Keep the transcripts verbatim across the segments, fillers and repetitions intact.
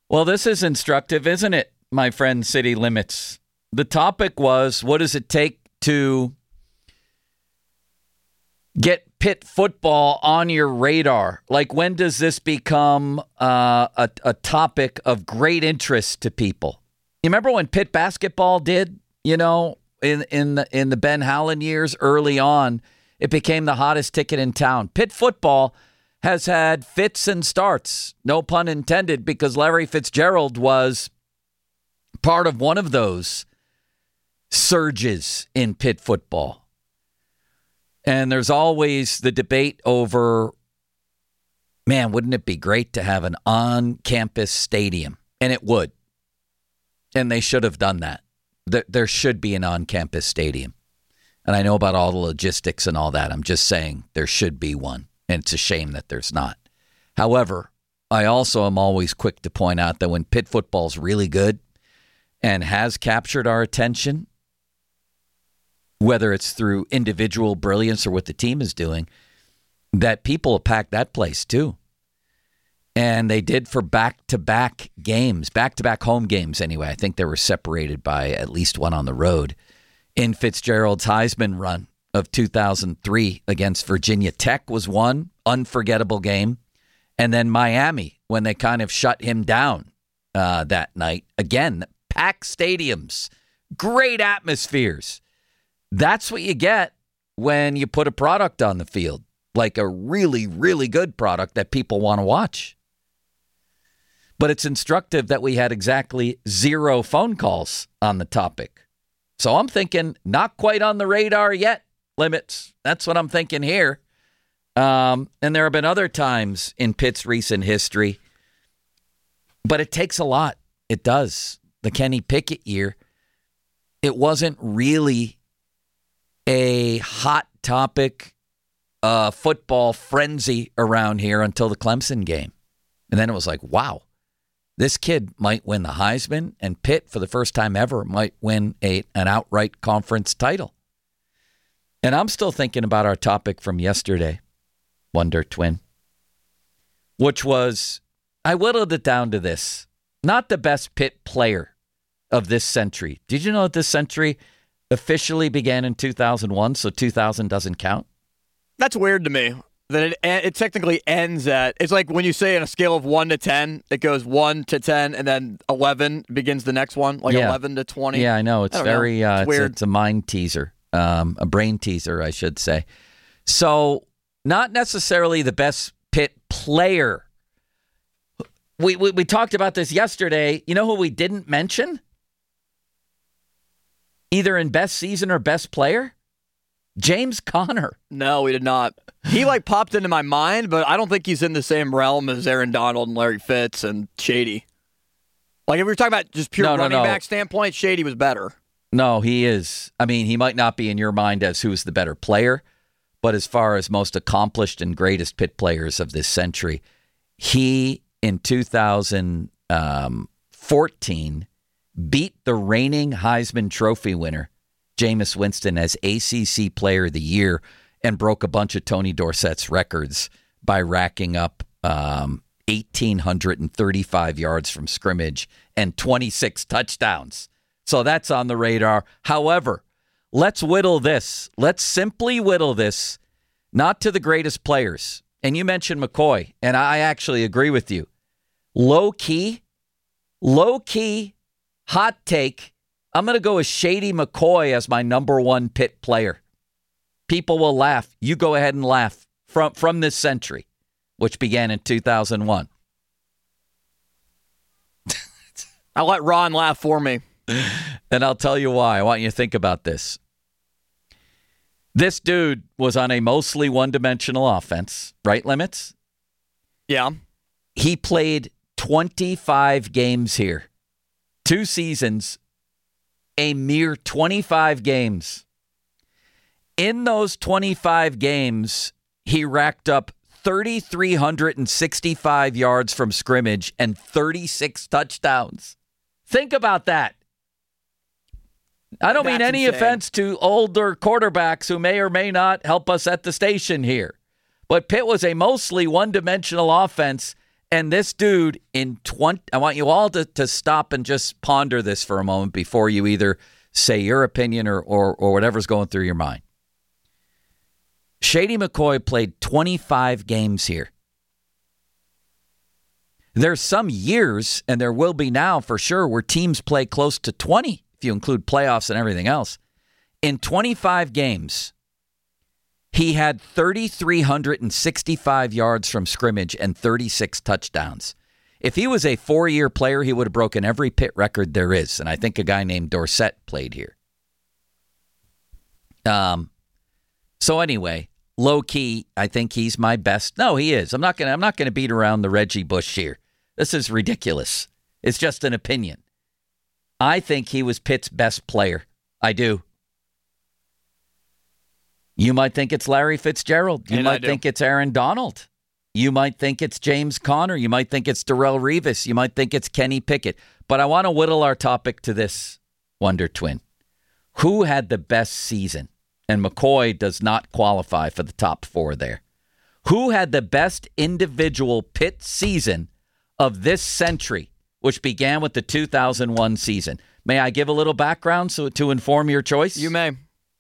Well, this is instructive, isn't it, my friend City Limits? The topic was, what does it take to get Pitt football on your radar? Like, when does this become uh, a, a topic of great interest to people? You remember when Pitt basketball did, you know, in, in, the, in the Ben Howland years early on, it became the hottest ticket in town. Pitt football has had fits and starts, no pun intended, because Larry Fitzgerald was part of one of those surges in Pitt football. And there's always the debate over, man, wouldn't it be great to have an on-campus stadium? And it would. And they should have done that. There, there should be an on-campus stadium. And I know about all the logistics and all that. I'm just saying there should be one. And it's a shame that there's not. However, I also am always quick to point out that when Pitt football's really good and has captured our attention, whether it's through individual brilliance or what the team is doing, that people will pack that place too. And they did for back-to-back games, back-to-back home games anyway. I think they were separated by at least one on the road in Fitzgerald's Heisman run of two thousand three against Virginia Tech was one unforgettable game. And then Miami, when they kind of shut him down uh, that night. Again, packed stadiums, great atmospheres. That's what you get when you put a product on the field, like a really, really good product that people want to watch. But it's instructive that we had exactly zero phone calls on the topic. So I'm thinking not quite on the radar yet. Limits. That's what I'm thinking here. Um, and there have been other times in Pitt's recent history, but it takes a lot. It does. The Kenny Pickett year, it wasn't really a hot topic, uh, football frenzy around here until the Clemson game. And then it was like, wow, this kid might win the Heisman, and Pitt, for the first time ever, might win a an outright conference title. And I'm still thinking about our topic from yesterday, Wonder Twin, which was, I whittled it down to this, not the best Pitt player of this century. Did you know that this century officially began in two thousand one, so two thousand doesn't count? That's weird to me. That it, it technically ends at, it's like when you say on a scale of one to ten, it goes one to ten, and then eleven begins the next one, like yeah. eleven to twenty. Yeah, I know. It's I very, know. It's, uh, it's, weird. it's a mind teaser. Um, a brain teaser, I should say. So, not necessarily the best Pitt player. We, we we talked about this yesterday. You know who we didn't mention? Either in best season or best player? James Conner. No, we did not. He like popped into my mind, but I don't think he's in the same realm as Aaron Donald and Larry Fitz and Shady. Like if we were talking about just pure no, running no, no. back standpoint, Shady was better. No, he is. I mean, he might not be in your mind as who's the better player, but as far as most accomplished and greatest Pitt players of this century, he, in two thousand fourteen, beat the reigning Heisman Trophy winner, Jameis Winston, as A C C Player of the Year and broke a bunch of Tony Dorsett's records by racking up um, one thousand eight hundred thirty-five yards from scrimmage and twenty-six touchdowns. So that's on the radar. However, let's whittle this. Let's simply whittle this, not to the greatest players. And you mentioned McCoy, and I actually agree with you. Low key, low key, hot take. I'm going to go with Shady McCoy as my number one Pitt player. People will laugh. You go ahead and laugh from, from this century, which began in two thousand one. I'll let Ron laugh for me. And I'll tell you why. I want you to think about this. This dude was on a mostly one-dimensional offense, right, Limits? Yeah. He played twenty-five games here. Two seasons, a mere twenty-five games. In those twenty-five games, he racked up three thousand three hundred sixty-five yards from scrimmage and thirty-six touchdowns. Think about that. I don't That's mean any insane. offense to older quarterbacks who may or may not help us at the station here. But Pitt was a mostly one-dimensional offense, And this dude in twenty, I want you all to, to stop and just ponder this for a moment before you either say your opinion or, or, or whatever's going through your mind. Shady McCoy played twenty-five games here. There's some years, and there will be now for sure, where teams play close to twenty, if you include playoffs and everything else. In twenty-five games, he had three thousand three hundred sixty-five yards from scrimmage and thirty-six touchdowns. If he was a four-year player, he would have broken every Pitt record there is, and I think a guy named Dorsett played here. Um. So anyway, low key, I think he's my best. No, he is. I'm not gonna. I'm not gonna beat around the Reggie Bush here. This is ridiculous. It's just an opinion. I think he was Pitt's best player. I do. You might think it's Larry Fitzgerald. You and might think it's Aaron Donald. You might think it's James Conner. You might think it's Darrelle Revis. You might think it's Kenny Pickett. But I want to whittle our topic to this, Wonder Twin. Who had the best season? And McCoy does not qualify for the top four there. Who had the best individual Pitt season of this century, which began with the two thousand one season? May I give a little background so to inform your choice? You may.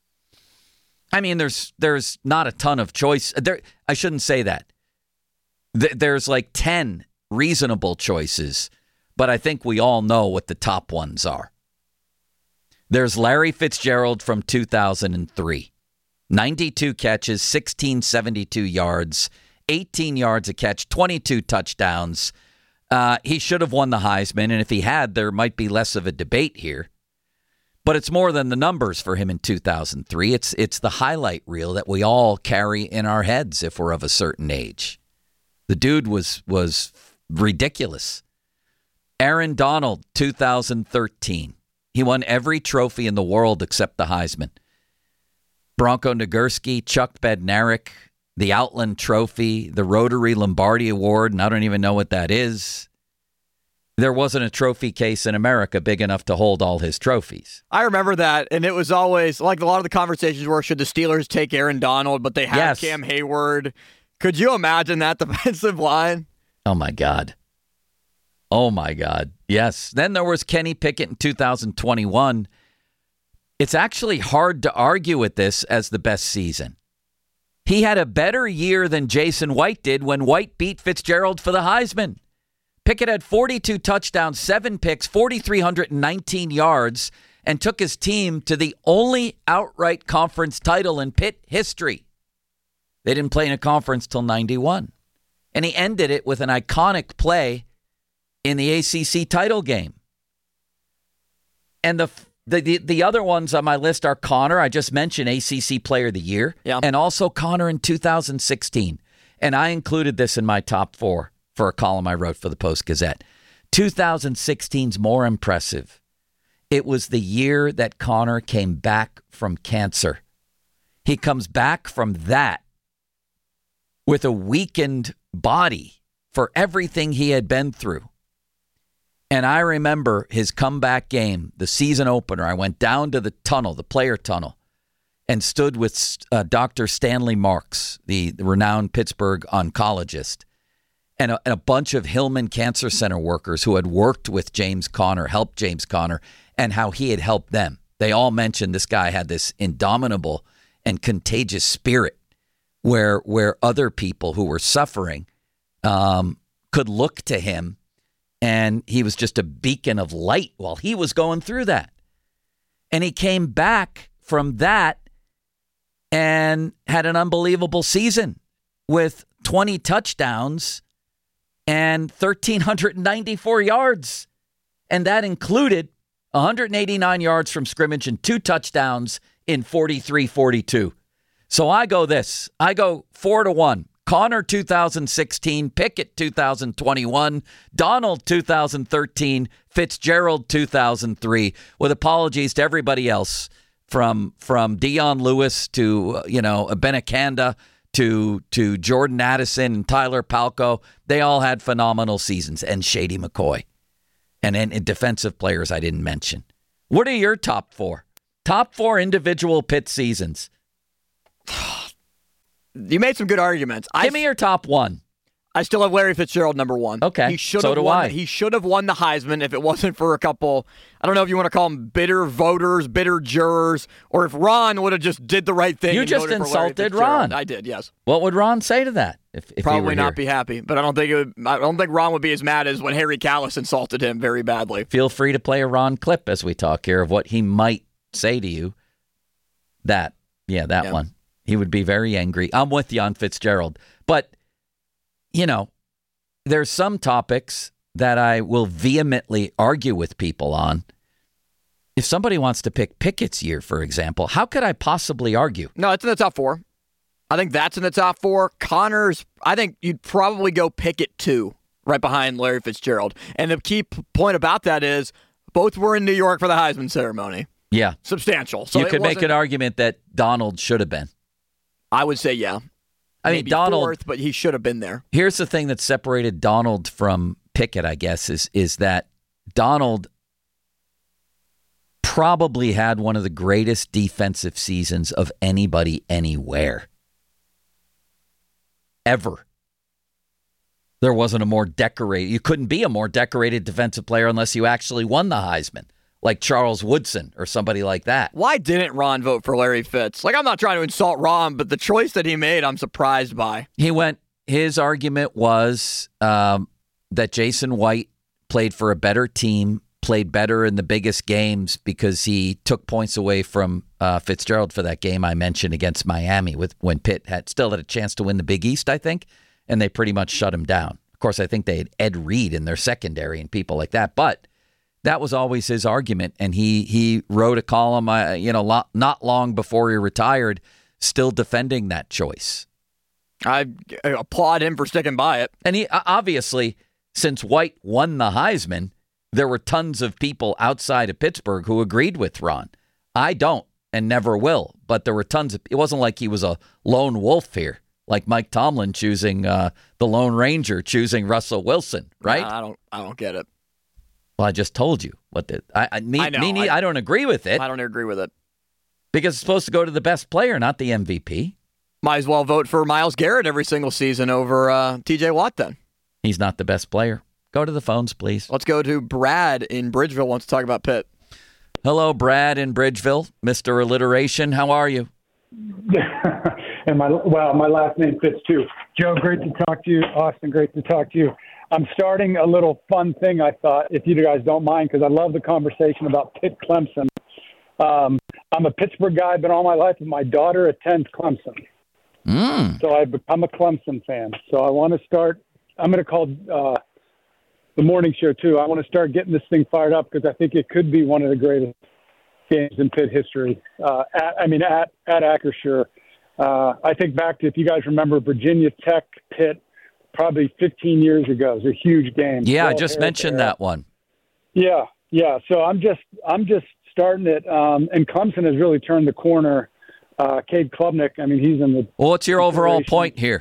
I mean, there's there's not a ton of choice. There, I shouldn't say that. Th- there's like ten reasonable choices, but I think we all know what the top ones are. There's Larry Fitzgerald from two thousand three. ninety-two catches, one thousand six hundred seventy-two yards, eighteen yards a catch, twenty-two touchdowns. Uh, he should have won the Heisman, and if he had, there might be less of a debate here. But it's more than the numbers for him in two thousand three. It's it's the highlight reel that we all carry in our heads if we're of a certain age. The dude was was ridiculous. Aaron Donald, two thousand thirteen. He won every trophy in the world except the Heisman. Bronco Nagurski, Chuck Bednarik, the Outland Trophy, the Rotary Lombardi Award, and I don't even know what that is. There wasn't a trophy case in America big enough to hold all his trophies. I remember that, and it was always, like a lot of the conversations were, should the Steelers take Aaron Donald, but they had yes. Cam Hayward. Could you imagine that defensive line? Oh, my God. Oh, my God. Yes. Then there was Kenny Pickett in two thousand twenty-one. It's actually hard to argue with this as the best season. He had a better year than Jason White did when White beat Fitzgerald for the Heisman. Pickett had forty-two touchdowns, seven picks, four thousand three hundred nineteen yards, and took his team to the only outright conference title in Pitt history. They didn't play in a conference till ninety-one. And he ended it with an iconic play in the A C C title game. And the the the, the other ones on my list are Conner. I just mentioned A C C Player of the Year. Yeah. And also Conner in two thousand sixteen. And I included this in my top four for a column I wrote for the Post-Gazette. two thousand sixteen's more impressive. It was the year that Conner came back from cancer. He comes back from that with a weakened body for everything he had been through. And I remember his comeback game, the season opener. I went down to the tunnel, the player tunnel, and stood with uh, Doctor Stanley Marks, the, the renowned Pittsburgh oncologist, and a, and a bunch of Hillman Cancer Center workers who had worked with James Conner, helped James Conner, and how he had helped them. They all mentioned this guy had this indomitable and contagious spirit where where other people who were suffering um, could look to him, and he was just a beacon of light while he was going through that. And he came back from that and had an unbelievable season with twenty touchdowns and one thousand three hundred ninety-four yards. And that included one hundred eighty-nine yards from scrimmage and two touchdowns in forty-three forty-two. So I go this. I go four to one. Conner two thousand sixteen, Pickett two thousand twenty-one, Donald two thousand thirteen, Fitzgerald two thousand three, with apologies to everybody else from from Dion Lewis to, you know, Benacanda to to Jordan Addison and Tyler Palko. They all had phenomenal seasons, and Shady McCoy. And, and, and defensive players I didn't mention. What are your top four? Top four individual Pitt seasons. You made some good arguments. Give I, me your top one. I still have Larry Fitzgerald number one. Okay, he should so have do won. I. He should have won the Heisman if it wasn't for a couple. I don't know if you want to call them bitter voters, bitter jurors, or if Ron would have just did the right thing. You and just voted for Larry insulted Fitzgerald. Ron. I did, yes. What would Ron say to that? If, if Probably he were not here? be happy, but I don't think it would, I don't think Ron would be as mad as when Harry Callis insulted him very badly. Feel free to play a Ron clip as we talk here of what he might say to you. That, yeah, that Yeah. one. He would be very angry. I'm with you on Fitzgerald, but you know, there's some topics that I will vehemently argue with people on. If somebody wants to pick Pickett's year, for example, how could I possibly argue? No, it's in the top four. I think that's in the top four. Connors, I think you'd probably go Pickett two, right behind Larry Fitzgerald. And the key p- point about that is both were in New York for the Heisman ceremony. Yeah. Substantial. So you it could make wasn't- an argument that Donald should have been. I would say, yeah. I mean, Maybe Donald, fourth, but he should have been there. here's the thing that separated Donald from Pickett, I guess, is is that Donald probably had one of the greatest defensive seasons of anybody anywhere. Ever. There wasn't a more decorated, you couldn't be a more decorated defensive player unless you actually won the Heisman, like Charles Woodson or somebody like that. Why didn't Ron vote for Larry Fitz? Like, I'm not trying to insult Ron, but the choice that he made, I'm surprised by. He went, his argument was um, that Jason White played for a better team, played better in the biggest games because he took points away from uh, Fitzgerald for that game I mentioned against Miami with when Pitt had still had a chance to win the Big East, I think, and they pretty much shut him down. Of course, I think they had Ed Reed in their secondary and people like that, but that was always his argument, and he he wrote a column, uh, you know, lo- not long before he retired, still defending that choice. I applaud him for sticking by it. And he obviously, since White won the Heisman, there were tons of people outside of Pittsburgh who agreed with Ron. I don't and never will, but there were tons of. It wasn't like he was a lone wolf here, like Mike Tomlin choosing uh, the Lone Ranger, choosing Russell Wilson, right? Nah, I don't. I don't get it. Well, I just told you what the. I, I, me, I know, me, I- I don't agree with it I don't agree with it. because it's supposed to go to the best player, not the M V P. Might as well vote for Myles Garrett every single season over uh, T J Watt then. He's not the best player. Go to the phones, please. Let's go to Brad in Bridgeville. Wants to talk about Pitt. Hello, Brad in Bridgeville, Mister Alliteration. How are you? and my well, my last name fits too. Joe, great to talk to you. Austin, great to talk to you. I'm starting a little fun thing, I thought, if you guys don't mind, because I love the conversation about Pitt Clemson. Um, I'm a Pittsburgh guy, been all my life, and my daughter attends Clemson. Mm. So I've become a Clemson fan. So I want to start, I'm going to call uh, the morning show, too. I want to start getting this thing fired up because I think it could be one of the greatest games in Pitt history. Uh, at, I mean, at, at Acrisure. Uh, I think back to, if you guys remember, Virginia Tech, Pitt, probably fifteen years ago. It was a huge game. Yeah, I Well, just there- mentioned there. that one. Yeah, yeah. So I'm just, I'm just starting it. Um, and Clemson has really turned the corner. Uh, Cade Klubnik, I mean, he's in the. Well, what's your overall consideration. point here?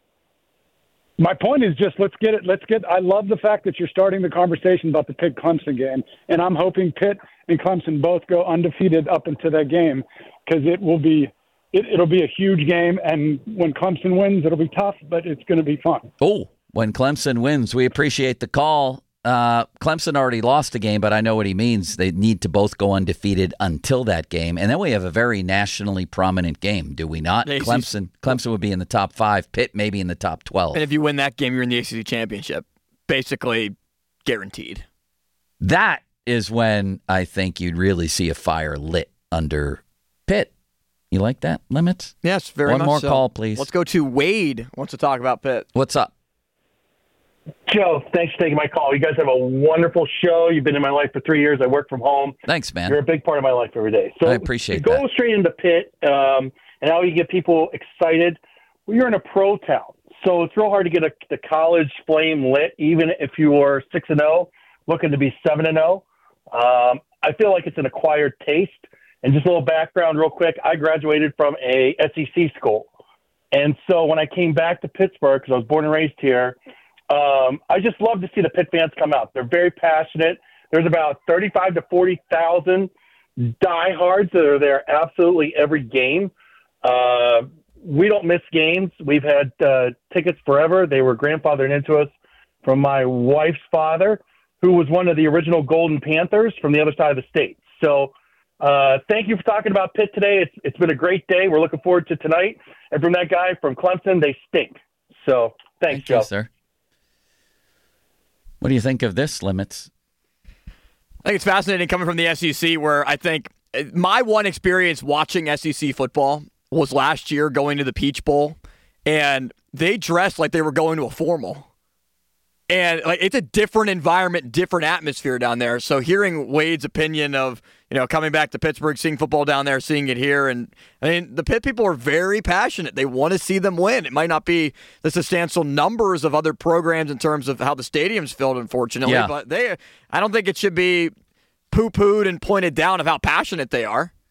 My point is just let's get it. Let's get. I love the fact that you're starting the conversation about the Pitt Clemson game, and I'm hoping Pitt and Clemson both go undefeated up into that game because it will be. It, it'll be a huge game, and when Clemson wins, it'll be tough, but it's going to be fun. Oh, when Clemson wins, we appreciate the call. Uh, Clemson already lost a game, but I know what he means. They need to both go undefeated until that game, and then we have a very nationally prominent game, do we not? A C C. Clemson, Clemson would be in the top five. Pitt maybe in the top twelve. And if you win that game, you're in the A C C championship, basically guaranteed. That is when I think you'd really see a fire lit under Pitt. You like that, Limits? Yes, very One much more so. call, please. Let's go to Wade. Wants to talk about Pitt. What's up? Joe, thanks for taking my call. You guys have a wonderful show. You've been in my life for three years. I work from home. Thanks, man. You're a big part of my life every day. So I appreciate to go that. straight into Pitt um, and how you get people excited. Well, you're in a pro town, so it's real hard to get a, the college flame lit, even if you are six and zero, looking to be seven and zero. Um, I feel like it's an acquired taste. And just a little background, real quick. I graduated from a S E C school, and so when I came back to Pittsburgh, because I was born and raised here. Um, I just love to see the Pitt fans come out. They're very passionate. There's about thirty-five to forty thousand diehards that are there absolutely every game. Uh, we don't miss games. We've had uh, tickets forever. They were grandfathered into us from my wife's father, who was one of the original Golden Panthers from the other side of the state. So uh, thank you for talking about Pitt today. It's It's been a great day. We're looking forward to tonight. And from that guy from Clemson, they stink. So thanks, Thank Joe. you, sir. What do you think of this, Limits? I think it's fascinating coming from the S E C, where I think my one experience watching S E C football was last year going to the Peach Bowl, and they dressed like they were going to a formal. And like it's a different environment, different atmosphere down there. So hearing Wade's opinion of, you know, coming back to Pittsburgh, seeing football down there, seeing it here, and I mean the Pitt people are very passionate. They want to see them win. It might not be the substantial numbers of other programs in terms of how the stadium's filled, unfortunately, yeah. but they I don't think it should be poo-pooed and pointed down of how passionate they are.